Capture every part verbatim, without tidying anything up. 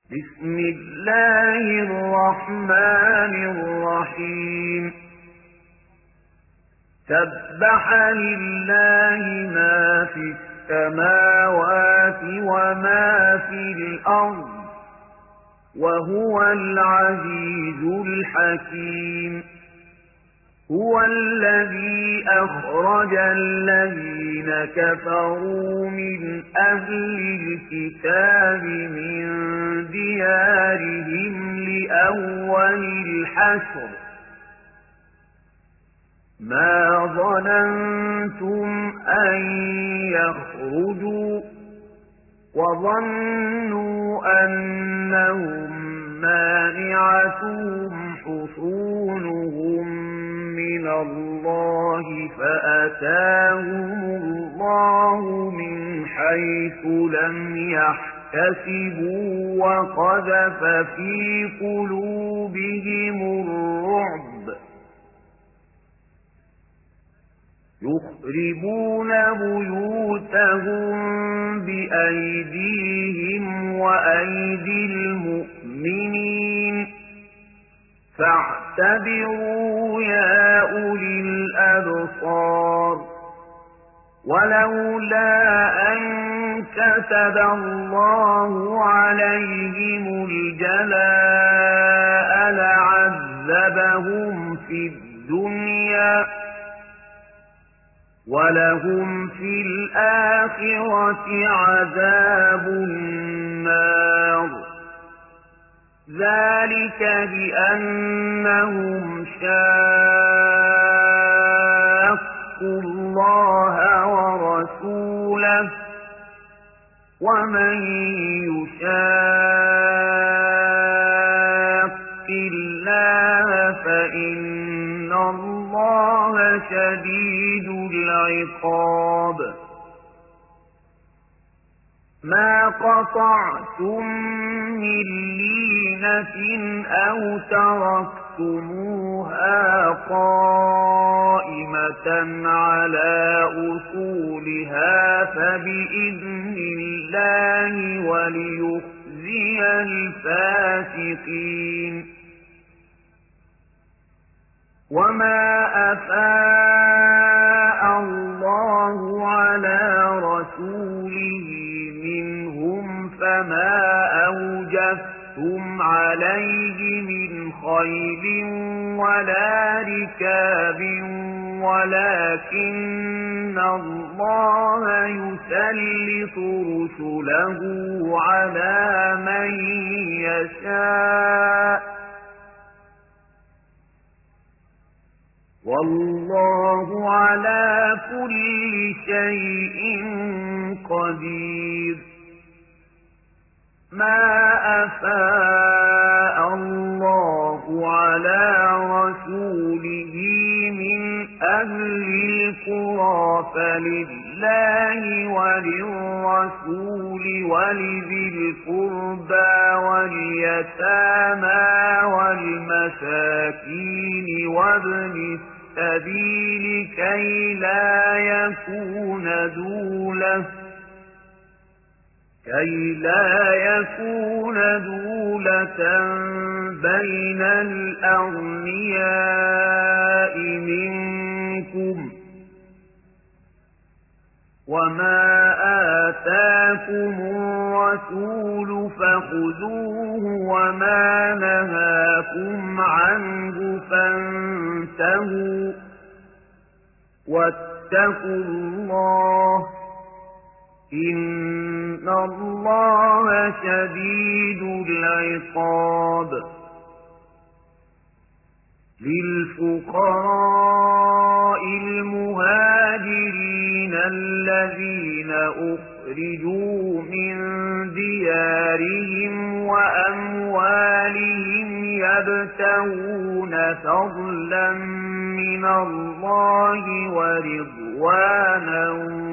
بسم الله الرحمن الرحيم سبح لله ما في السماوات وما في الأرض وهو العزيز الحكيم هو الذي أخرج الذين كفروا من أهل الكتاب من ديارهم لأول الحشر ما ظننتم أن يخرجوا وظنوا أنهم مانعتهم حصونهم من الله فأتاهم الله من حيث لم يحتسبوا وقذف في قلوبهم الرعب يخربون بيوتهم بأيديهم وأيدي المؤمنين فاعتبروا يا أولي الأبصار ولولا أن كتب الله عليهم الجلاء لعذبهم في الدنيا ولهم في الآخرة عذاب النار ذلك بأنهم شاقوا الله ورسوله ومن يشاق الله فإن الله شديد العقاب ما قطعتم من لينة أو تركتموها قائمة على أصولها فبإذن الله وليخزي الفاسقين وما أفاء الله على رسوله منهم فما أوجفتم عليه من خيل ولا ركاب ولكن الله يسلط رسله على من يشاء والله على كل شيء قدير ما أفاء الله على رسوله من أهل القرى فلله وللرسول ولذي القربى واليتامى والمساكين وابن السبيل كي لا يكون دولة كي لا يكون دولة بين الأغنياء منكم وما آتاكم الرسول فخذوه وما نهاكم عنه فانتهوا واتقوا الله إن الله شديد العقاب للفقراء المهاجرين الذين أخرجوا من ديارهم وأموالهم يبتغون فضلا من الله ورضوانا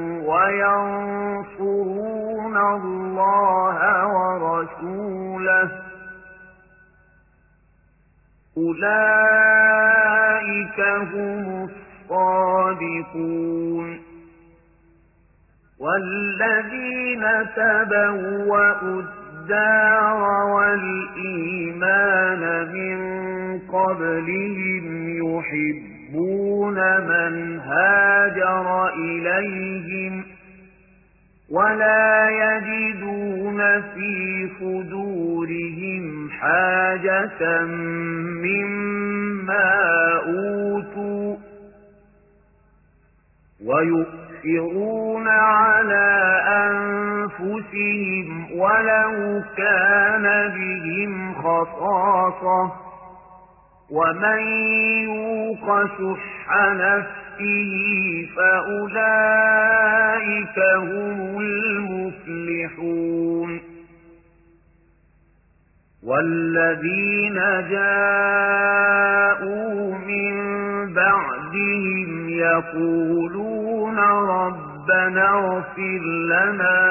وينصرون الله ورسوله أولئك هم الصادقون والذين تبوأوا الدار قبلهم يحبون من هاجر إليهم ولا يجدون في صدورهم حاجة مما أوتوا ويؤثرون على أنفسهم ولو كان بهم خصاصة ومن يوق شح نفسه فأولئك هم المفلحون والذين جاءوا من بعدهم يقولون ربنا اغفر لنا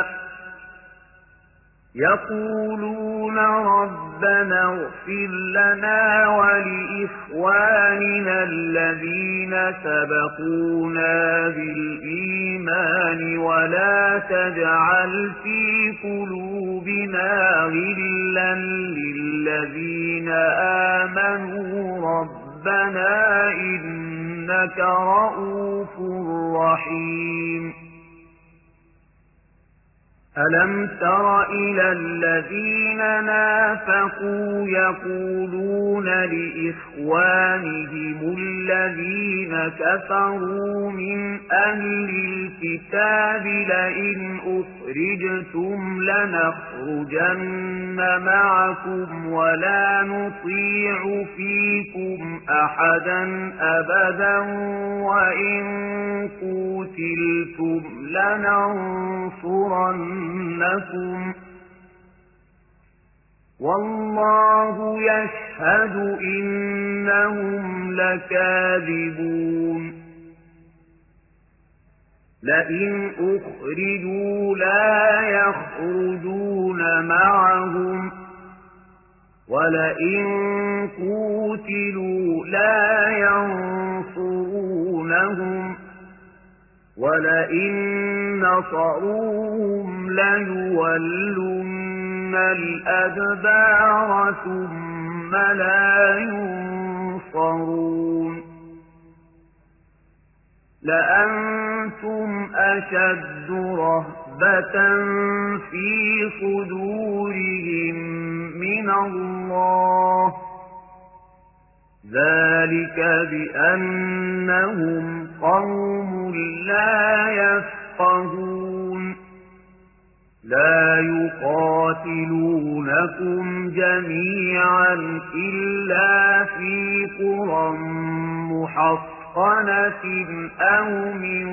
يقولون ربنا اغفر لنا ولإخواننا الذين سبقونا بالإيمان ولا تجعل في قلوبنا غلا للذين آمنوا ربنا إنك رؤوف رحيم ألم تر إلى الذين نافقوا يقولون لإخوانهم الذين كفروا من أهل الكتاب لئن أخرجتم لنخرجن معكم ولا نطيع فيكم أحدا أبدا وإن قتلتم لننصرنكم والله يشهد إنهم لكاذبون لئن أخرجوا لا يخرجون معهم ولئن قوتلوا لا ينصرونهم ولئن نصروهم ليولن الأدبار ثم لا ينصرون لأنتم أشد رهبة في صدورهم من الله ذلك بأنهم قوم لا يفقهون لا يقاتلونكم جميعا إلا في قرى محصنة أو من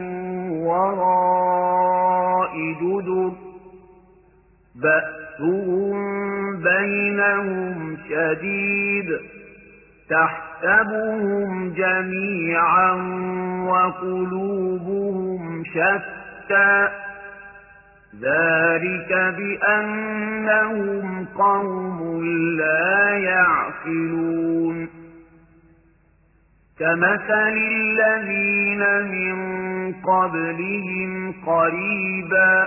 وراء جدر بأسهم بينهم شديد تحسبهم جميعا وقلوبهم شتى ذلك بأنهم قوم لا يعقلون كمثل الذين من قبلهم قريبا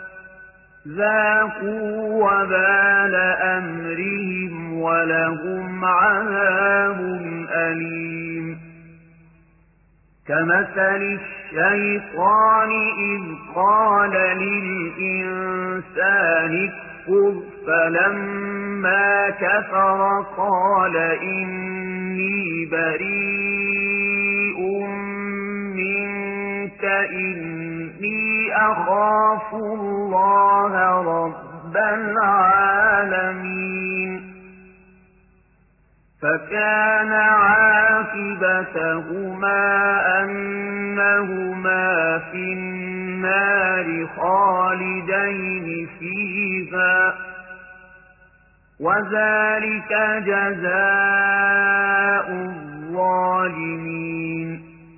ذاقوا وبال أمرهم ولهم عذاب أليم كمثل الشيطان إذ قال للإنسان اكفر فلما كفر قال إني بريء منك إني أخاف الله رب العالمين فكان عاقبتهما أنهما في النار خالدين فيها وذلك جزاء الظالمين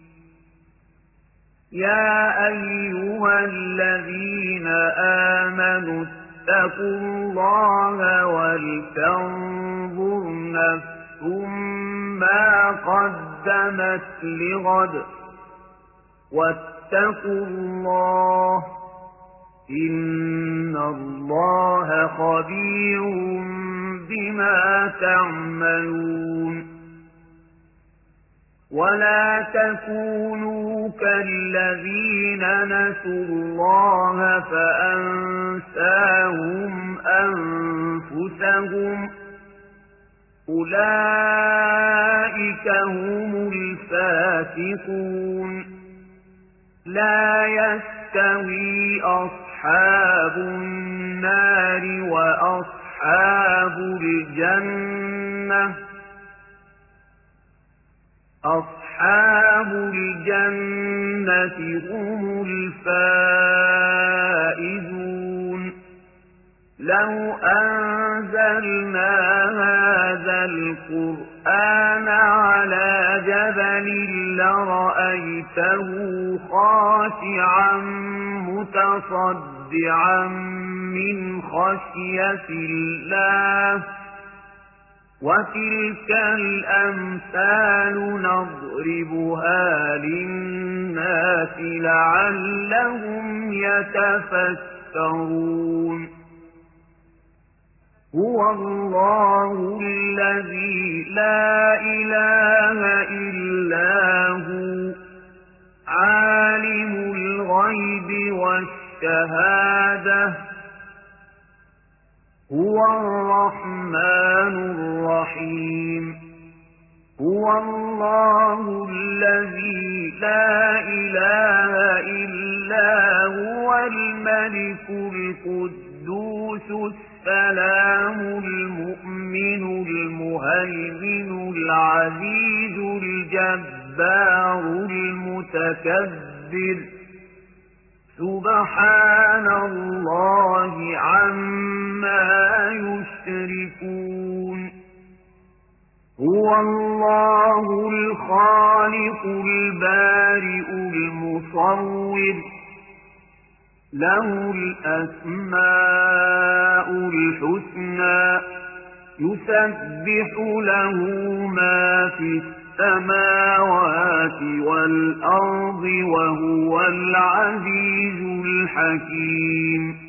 يا أيها الذين آمنوا اتقوا الله ولتنظر نفس ما قدمت لغد واتقوا الله إن الله خبير بما تعملون ولا تكونوا كالذين نسوا الله فأنساهم أنفسهم أولئك هم الفاسقون لا يستوي أصحاب النار وأصحاب الجنة أصحاب الجنة هم الفائزون لو أنزلنا هذا القرآن على جبل لرأيته خاشعا متصدعا من خشية الله وتلك الأمثال نضربها للناس لعلهم يتفكرون هو الله الذي لا إله إلا هو عالم الغيب والشهادة هو الرحمن الرحيم هو الله الذي لا إله إلا هو الملك القدوس السلام المؤمن المهيمن العزيز الجبار المتكبر سبحان الله عما يشركون هو الله الخالق البارئ المصور له الأسماء الحسنى يسبح له ما في السماوات والأرض وهو العزيز الحكيم